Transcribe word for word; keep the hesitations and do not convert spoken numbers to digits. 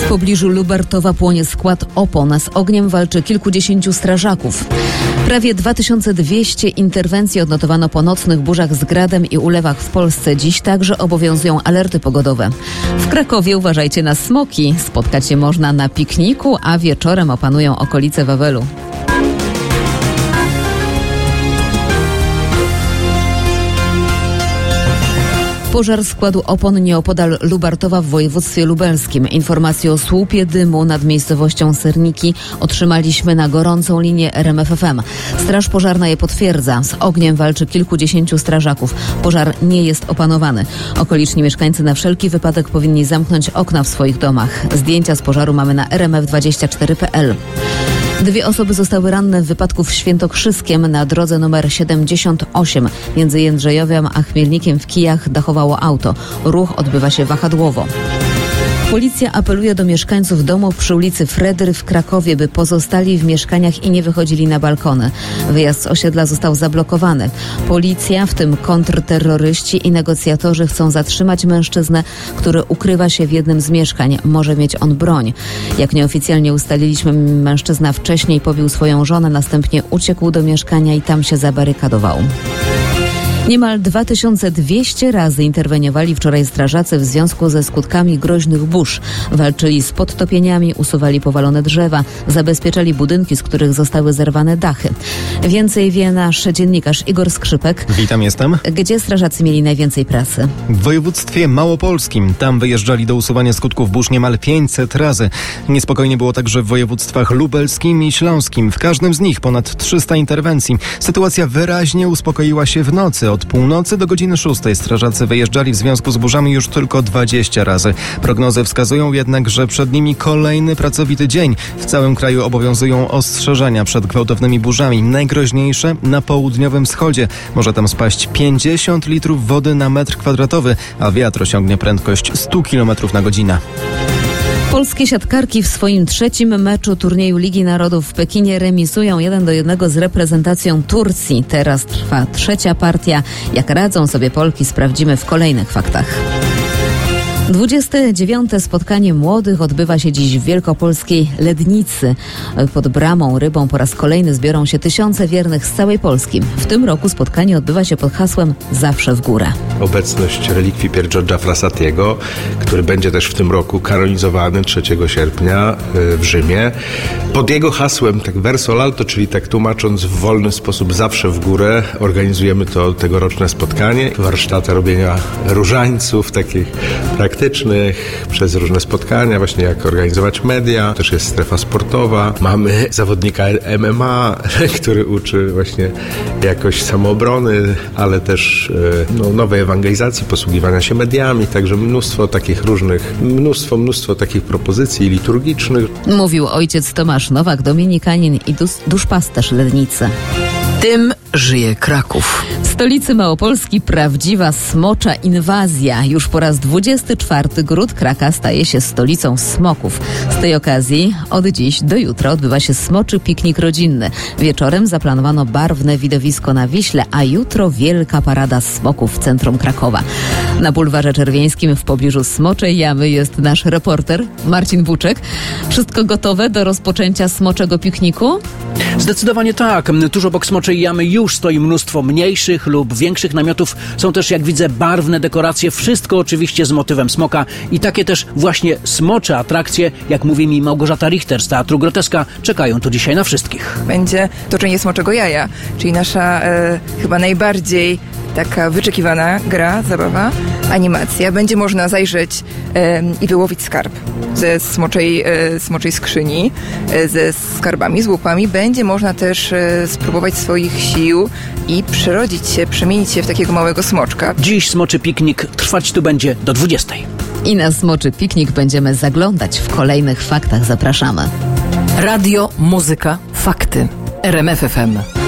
W pobliżu Lubartowa płonie skład opon. Z ogniem walczy kilkudziesięciu strażaków. Prawie dwa tysiące dwieście interwencji odnotowano po nocnych burzach z gradem i ulewach w Polsce. Dziś także obowiązują alerty pogodowe. W Krakowie uważajcie na smoki. Spotkać się można na pikniku, a wieczorem opanują okolice Wawelu. Pożar składu opon nieopodal Lubartowa w województwie lubelskim. Informacje o słupie dymu nad miejscowością Serniki otrzymaliśmy na gorącą linię R M F F M. Straż pożarna je potwierdza. Z ogniem walczy kilkudziesięciu strażaków. Pożar nie jest opanowany. Okoliczni mieszkańcy na wszelki wypadek powinni zamknąć okna w swoich domach. Zdjęcia z pożaru mamy na r m f dwadzieścia cztery kropka p l. Dwie osoby zostały ranne w wypadku w Świętokrzyskiem na drodze numer siedemdziesiąt osiem. Między Jędrzejowem a Chmielnikiem w Kijach dachowało auto. Ruch odbywa się wahadłowo. Policja apeluje do mieszkańców domów przy ulicy Fredry w Krakowie, by pozostali w mieszkaniach i nie wychodzili na balkony. Wyjazd z osiedla został zablokowany. Policja, w tym kontrterroryści i negocjatorzy chcą zatrzymać mężczyznę, który ukrywa się w jednym z mieszkań. Może mieć on broń. Jak nieoficjalnie ustaliliśmy, mężczyzna wcześniej pobił swoją żonę, następnie uciekł do mieszkania i tam się zabarykadował. Niemal dwa tysiące dwieście razy interweniowali wczoraj strażacy w związku ze skutkami groźnych burz. Walczyli z podtopieniami, usuwali powalone drzewa, zabezpieczali budynki, z których zostały zerwane dachy. Więcej wie nasz dziennikarz Igor Skrzypek. Witam, jestem. Gdzie strażacy mieli najwięcej pracy? W województwie małopolskim. Tam wyjeżdżali do usuwania skutków burz niemal pięćset razy. Niespokojnie było także w województwach lubelskim i śląskim. W każdym z nich ponad trzysta interwencji. Sytuacja wyraźnie uspokoiła się w nocy. Od północy do godziny szóstej strażacy wyjeżdżali w związku z burzami już tylko dwadzieścia razy. Prognozy wskazują jednak, że przed nimi kolejny pracowity dzień. W całym kraju obowiązują ostrzeżenia przed gwałtownymi burzami. Najgroźniejsze na południowym wschodzie. Może tam spaść pięćdziesiąt litrów wody na metr kwadratowy, a wiatr osiągnie prędkość sto kilometrów na godzinę. Polskie siatkarki w swoim trzecim meczu turnieju Ligi Narodów w Pekinie remisują jeden do jednego z reprezentacją Turcji. Teraz trwa trzecia partia. Jak radzą sobie Polki, sprawdzimy w kolejnych faktach. dwudzieste dziewiąte spotkanie młodych odbywa się dziś w wielkopolskiej Lednicy. Pod Bramą Rybą po raz kolejny zbiorą się tysiące wiernych z całej Polski. W tym roku spotkanie odbywa się pod hasłem Zawsze w górę. Obecność relikwii Pier Giorgia Frassatiego, który będzie też w tym roku kanonizowany trzeciego sierpnia w Rzymie. Pod jego hasłem, tak verso l'alto, czyli tak tłumacząc w wolny sposób Zawsze w górę, organizujemy to tegoroczne spotkanie. Warsztaty robienia różańców, takich praktycznych, przez różne spotkania, właśnie jak organizować media, też jest strefa sportowa. Mamy zawodnika M M A, który uczy właśnie jakoś samoobrony, ale też no, nowej ewangelizacji, posługiwania się mediami, także mnóstwo takich różnych, mnóstwo, mnóstwo takich propozycji liturgicznych. Mówił ojciec Tomasz Nowak, dominikanin i dus- duszpasterz Lednicy. Tym żyje Kraków. W stolicy Małopolski prawdziwa smocza inwazja. Już po raz dwudziesty czwarty Gród Kraka staje się stolicą smoków. Z tej okazji od dziś do jutra odbywa się smoczy piknik rodzinny. Wieczorem zaplanowano barwne widowisko na Wiśle, a jutro wielka parada smoków w centrum Krakowa. Na Bulwarze Czerwieńskim w pobliżu Smoczej Jamy jest nasz reporter Marcin Buczek. Wszystko gotowe do rozpoczęcia smoczego pikniku? Zdecydowanie tak. Tuż obok Smoczej Jamy już stoi mnóstwo mniejszych lub większych namiotów. Są też, jak widzę, barwne dekoracje. Wszystko oczywiście z motywem smoka. I takie też właśnie smocze atrakcje, jak mówi mi Małgorzata Richter z Teatru Groteska, czekają tu dzisiaj na wszystkich. Będzie toczenie smoczego jaja, czyli nasza e, chyba najbardziej taka wyczekiwana gra, zabawa, animacja. Będzie można zajrzeć e, i wyłowić skarb ze smoczej, e, smoczej skrzyni, e, ze skarbami, z łupami. Będzie można też e, spróbować swoich sił i przerodzić się, przemienić się w takiego małego smoczka. Dziś smoczy piknik trwać tu będzie do dwudziestej. I na smoczy piknik będziemy zaglądać w kolejnych faktach. Zapraszamy. Radio, muzyka, fakty. R M F F M.